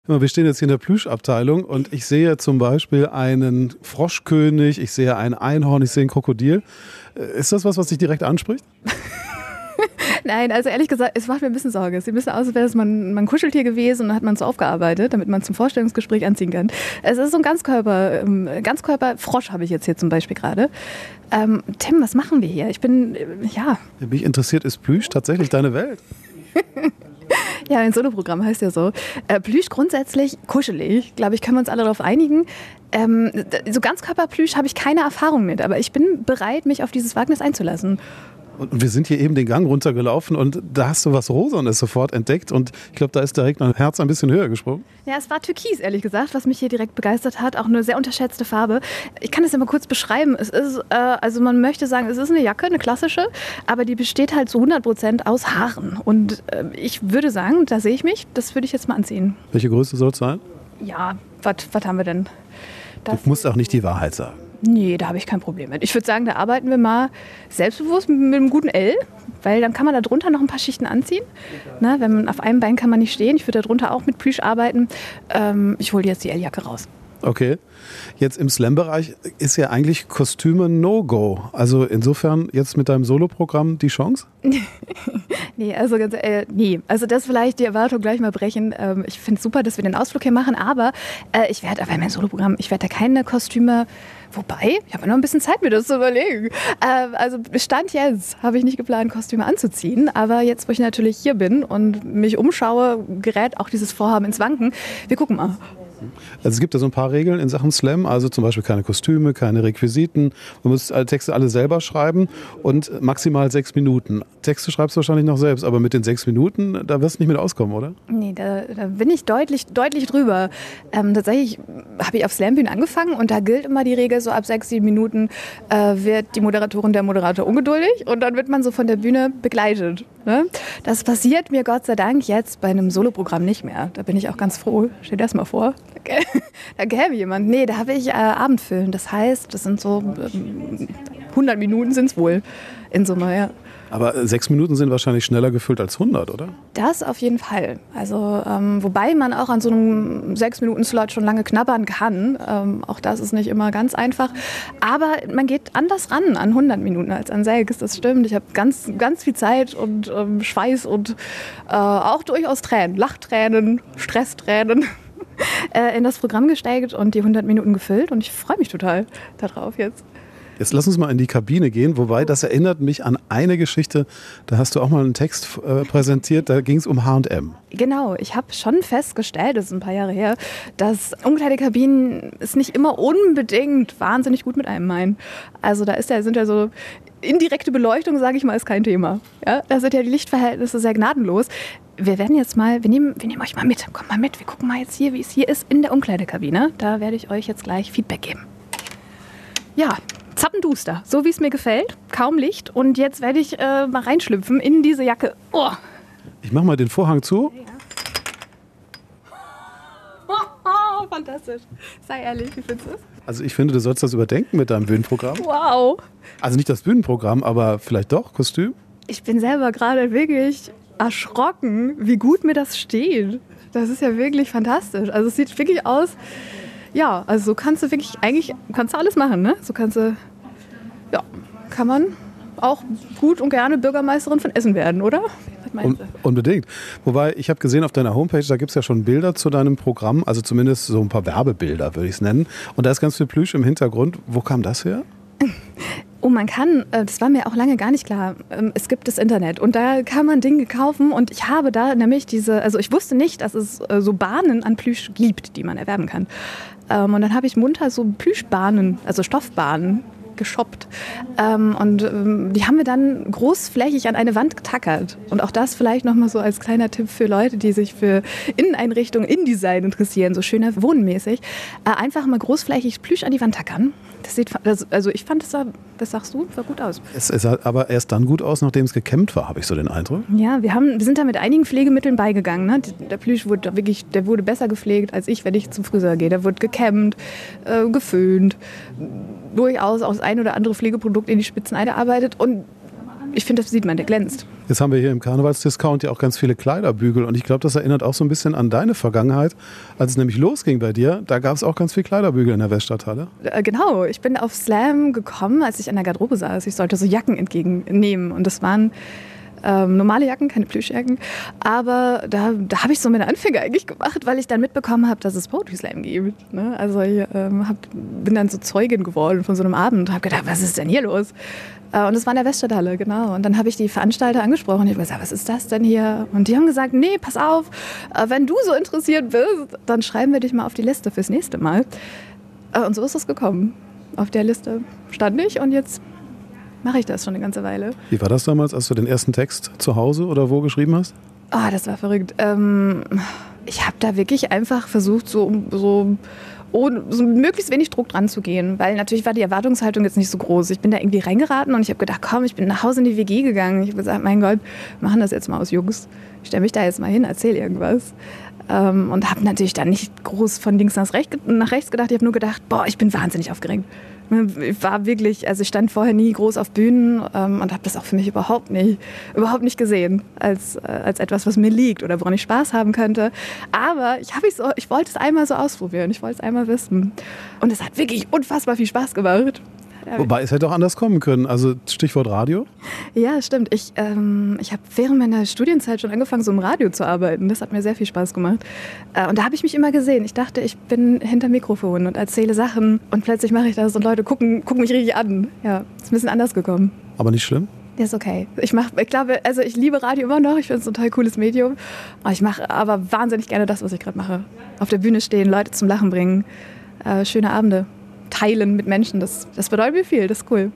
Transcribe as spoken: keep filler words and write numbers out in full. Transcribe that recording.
Wir stehen jetzt hier in der Plüschabteilung und ich sehe zum Beispiel einen Froschkönig, ich sehe ein Einhorn, ich sehe ein Krokodil. Ist das was, was dich direkt anspricht? Nein, also ehrlich gesagt, es macht mir ein bisschen Sorge. Es sieht ein bisschen aus, als wäre es mal ein, mal ein Kuscheltier gewesen und dann hat man es so aufgearbeitet, damit man zum Vorstellungsgespräch anziehen kann. Es ist so ein Ganzkörper, Ganzkörper-Frosch habe ich jetzt hier zum Beispiel gerade. Ähm, Tim, was machen wir hier? Ich bin, äh, ja... Mich interessiert, ist Plüsch tatsächlich deine Welt? Ja, ein Soloprogramm heißt ja so. Äh, Plüsch grundsätzlich kuschelig, glaube ich, können wir uns alle darauf einigen. Ähm, so Ganzkörperplüsch habe ich keine Erfahrung mit, aber ich bin bereit, mich auf dieses Wagnis einzulassen. Und wir sind hier eben den Gang runtergelaufen und da hast du was Rosanes sofort entdeckt und ich glaube, da ist direkt mein Herz ein bisschen höher gesprungen. Ja, es war Türkis, ehrlich gesagt, was mich hier direkt begeistert hat. Auch eine sehr unterschätzte Farbe. Ich kann das ja mal kurz beschreiben. Es ist, äh, also man möchte sagen, es ist eine Jacke, eine klassische, aber die besteht halt zu hundert Prozent aus Haaren. Und äh, ich würde sagen, da sehe ich mich, das würde ich jetzt mal anziehen. Welche Größe soll es sein? Ja, was haben wir denn? Das du musst auch nicht die Wahrheit sagen. Nee, da habe ich kein Problem mit. Ich würde sagen, da arbeiten wir mal selbstbewusst mit einem guten L, weil dann kann man da drunter noch ein paar Schichten anziehen. Ne, wenn man auf einem Bein kann man nicht stehen. Ich würde da drunter auch mit Plüsch arbeiten. Ähm, ich hole jetzt die L-Jacke raus. Okay. Jetzt im Slam-Bereich ist ja eigentlich Kostüme No-Go. Also insofern jetzt mit deinem Soloprogramm die Chance? nee, also ganz, äh, nee, also das vielleicht die Erwartung gleich mal brechen. Ähm, ich finde es super, dass wir den Ausflug hier machen, aber äh, ich werde, aber mein Soloprogramm, ich werde da keine Kostüme, wobei, ich habe noch ein bisschen Zeit, mir das zu überlegen. Äh, also Stand jetzt habe ich nicht geplant, Kostüme anzuziehen, aber jetzt, wo ich natürlich hier bin und mich umschaue, gerät auch dieses Vorhaben ins Wanken. Wir gucken mal. Also es gibt ja so ein paar Regeln in Sachen Slam, also zum Beispiel keine Kostüme, keine Requisiten. Man muss alle Texte alle selber schreiben und maximal sechs Minuten. Texte schreibst du wahrscheinlich noch selbst, aber mit den sechs Minuten, da wirst du nicht mit auskommen, oder? Nee, da, da bin ich deutlich, deutlich drüber. Ähm, tatsächlich habe ich auf Slambühnen angefangen und da gilt immer die Regel, so ab sechs, sieben Minuten äh, wird die Moderatorin, der Moderator ungeduldig und dann wird man so von der Bühne begleitet. Ne? Das passiert mir Gott sei Dank jetzt bei einem Soloprogramm nicht mehr. Da bin ich auch ganz froh. Stell dir das mal vor. Da gäbe jemand. Nee, da habe ich äh, Abendfüllen. Das heißt, das sind so ähm, hundert Minuten sind es wohl in Summe, ja. Aber sechs Minuten sind wahrscheinlich schneller gefüllt als hundert, oder? Das auf jeden Fall. Also ähm, wobei man auch an so einem sechs Minuten Slot schon lange knabbern kann. Ähm, auch das ist nicht immer ganz einfach. Aber man geht anders ran an hundert Minuten als an sechs. Das stimmt. Ich habe ganz, ganz viel Zeit und ähm, Schweiß und äh, auch durchaus Tränen, Lachtränen, Stresstränen äh, in das Programm gesteckt und die hundert Minuten gefüllt. Und ich freue mich total darauf jetzt. Jetzt lass uns mal in die Kabine gehen, wobei das erinnert mich an eine Geschichte, da hast du auch mal einen Text äh, präsentiert, da ging es um H und M. Genau, ich habe schon festgestellt, das ist ein paar Jahre her, dass Umkleidekabinen es nicht immer unbedingt wahnsinnig gut mit einem meinen. Also da ist ja, sind ja so indirekte Beleuchtung, sage ich mal, ist kein Thema. Ja, da sind ja die Lichtverhältnisse sehr gnadenlos. Wir werden jetzt mal, wir nehmen, wir nehmen euch mal mit, kommt mal mit, wir gucken mal jetzt hier, wie es hier ist in der Umkleidekabine. Da werde ich euch jetzt gleich Feedback geben. Ja, zappenduster, so wie es mir gefällt, kaum Licht und jetzt werde ich äh, mal reinschlüpfen in diese Jacke. Oh. Ich mache mal den Vorhang zu. Ja. Fantastisch. Sei ehrlich, wie findest du es? Also ich finde, du sollst das überdenken mit deinem Bühnenprogramm. Wow. Also nicht das Bühnenprogramm, aber vielleicht doch Kostüm? Ich bin selber gerade wirklich erschrocken, wie gut mir das steht. Das ist ja wirklich fantastisch. Also es sieht wirklich aus... Ja, also so kannst du wirklich, eigentlich kannst du alles machen, ne? So kannst du, ja, kann man auch gut und gerne Bürgermeisterin von Essen werden, oder? Was meinst du? Un- unbedingt. Wobei, ich habe gesehen auf deiner Homepage, da gibt es ja schon Bilder zu deinem Programm, also zumindest so ein paar Werbebilder, würde ich es nennen. Und da ist ganz viel Plüsch im Hintergrund. Wo kam das her? Oh, man kann, das war mir auch lange gar nicht klar, es gibt das Internet und da kann man Dinge kaufen und ich habe da nämlich diese, also ich wusste nicht, dass es so Bahnen an Plüsch gibt, die man erwerben kann. Und dann habe ich munter so Plüschbahnen, also Stoffbahnen geshoppt und die haben wir dann großflächig an eine Wand getackert. Und auch das vielleicht nochmal so als kleiner Tipp für Leute, die sich für Inneneinrichtungen, Innendesign interessieren, so schöner wohnmäßig, einfach mal großflächig Plüsch an die Wand tackern. Das sieht, also ich fand, das sah, was sagst du, sah gut aus. Es sah aber erst dann gut aus, nachdem es gekämmt war, habe ich so den Eindruck. Ja, wir, haben, wir sind da mit einigen Pflegemitteln beigegangen. Ne? Der Plüsch wurde wirklich, der wurde besser gepflegt als ich, wenn ich zum Friseur gehe. Der wurde gekämmt, äh, geföhnt, durchaus auch das ein oder andere Pflegeprodukt in die Spitzen eingearbeitet. Und ich finde, das sieht man, der glänzt. Jetzt haben wir hier im Karnevalsdiscount ja auch ganz viele Kleiderbügel und ich glaube, das erinnert auch so ein bisschen an deine Vergangenheit. Als es nämlich losging bei dir, da gab es auch ganz viel Kleiderbügel in der Weststadthalle. Äh, genau, ich bin auf Slam gekommen, als ich an der Garderobe saß. Ich sollte so Jacken entgegennehmen und das waren ähm, normale Jacken, keine Plüschjacken. Aber da, da habe ich so meine Anfänge eigentlich gemacht, weil ich dann mitbekommen habe, dass es Poetry Slam gibt. Ne? Also ich ähm, hab, bin dann so Zeugin geworden von so einem Abend und habe gedacht, was ist denn hier los? Und das war in der Weststadthalle, genau. Und dann habe ich die Veranstalter angesprochen. Ich habe gesagt, was ist das denn hier? Und die haben gesagt, nee, pass auf, wenn du so interessiert bist, dann schreiben wir dich mal auf die Liste fürs nächste Mal. Und so ist es gekommen. Auf der Liste stand ich und jetzt mache ich das schon eine ganze Weile. Wie war das damals, als du den ersten Text zu Hause oder wo geschrieben hast? Ah, oh, das war verrückt. Ähm, ich habe da wirklich einfach versucht, so... so ohne so möglichst wenig Druck dran zu gehen, weil natürlich war die Erwartungshaltung jetzt nicht so groß. Ich bin da irgendwie reingeraten und ich habe gedacht, komm, ich bin nach Hause in die W G gegangen. Ich habe gesagt, mein Gott, wir machen das jetzt mal aus Jungs. Ich stelle mich da jetzt mal hin, erzähl irgendwas. Ähm, und habe natürlich dann nicht groß von links nach rechts, nach rechts gedacht. Ich habe nur gedacht, boah, ich bin wahnsinnig aufgeregt. Ich war wirklich, also ich stand vorher nie groß auf Bühnen ähm, und habe das auch für mich überhaupt nicht, überhaupt nicht gesehen als, äh, als etwas, was mir liegt oder woran ich Spaß haben könnte. Aber ich, hab ich, so, ich wollte es einmal so ausprobieren, ich wollte es einmal wissen. Und es hat wirklich unfassbar viel Spaß gemacht. Wobei, es hätte auch anders kommen können. Also Stichwort Radio. Ja, stimmt. Ich, ähm, ich habe während meiner Studienzeit schon angefangen, so im Radio zu arbeiten. Das hat mir sehr viel Spaß gemacht. Äh, und da habe ich mich immer gesehen. Ich dachte, ich bin hinter Mikrofon und erzähle Sachen. Und plötzlich mache ich das und Leute gucken, gucken mich richtig an. Ja, ist ein bisschen anders gekommen. Aber nicht schlimm? Ja, ist okay. Ich mach, ich glaube, also ich liebe Radio immer noch. Ich finde es ein total cooles Medium. Ich mache aber wahnsinnig gerne das, was ich gerade mache. Auf der Bühne stehen, Leute zum Lachen bringen. Äh, schöne Abende. Teilen mit Menschen, das, das bedeutet mir viel, das ist cool.